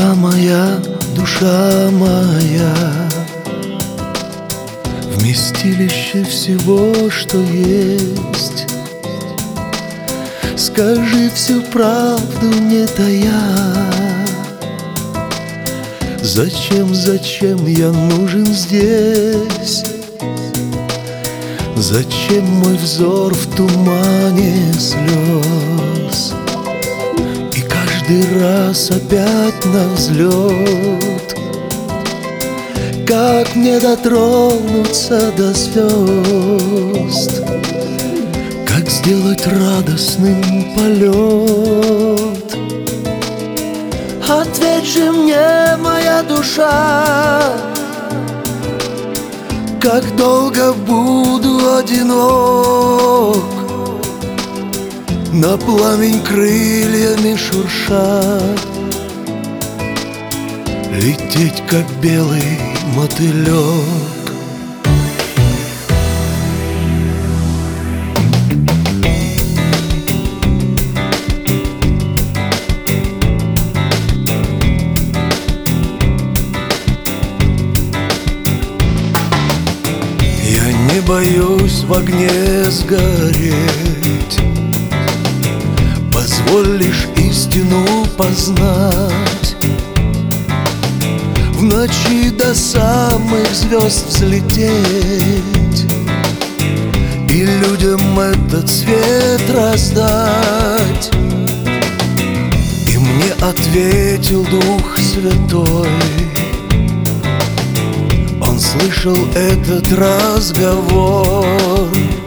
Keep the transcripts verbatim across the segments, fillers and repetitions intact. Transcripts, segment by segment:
Душа моя, душа моя, вместилище всего, что есть. Скажи всю правду, не тая. Зачем, зачем я нужен здесь? Зачем мой взор в тумане слез? И каждый раз опять на взлет. Как мне дотронуться до звезд? Как сделать радостным полет? Ответь же мне, моя душа, как долго буду одинок, на пламень крыльями шурша, лететь, как белый мотылек. Не боюсь в огне сгореть, позволь лишь истину познать. В ночи до самых звезд взлететь и людям этот свет раздать. И мне ответил Дух Святой. Он слышал этот разговор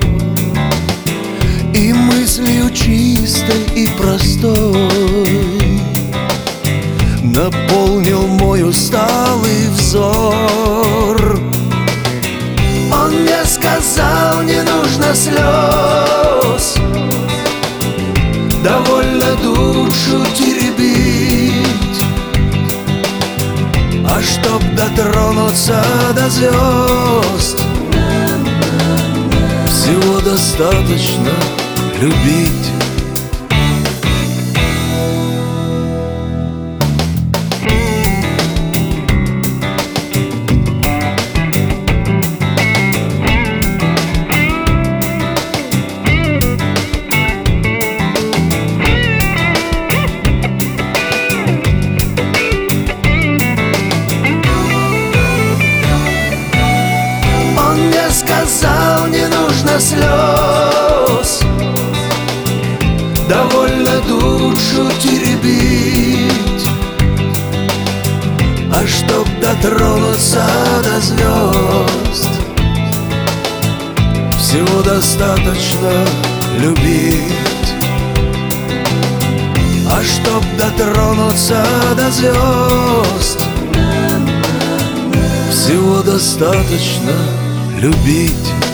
и мыслью чистой и простой наполнил мой усталый взор. Он мне сказал, не нужно слез, довольно душу теребить. А чтоб дотронуться до звезд, всего достаточно любить. Сказал, не нужно слез, довольно душу теребить. А чтоб дотронуться до звезд, всего достаточно любить. А чтоб дотронуться до звезд, всего достаточно любить.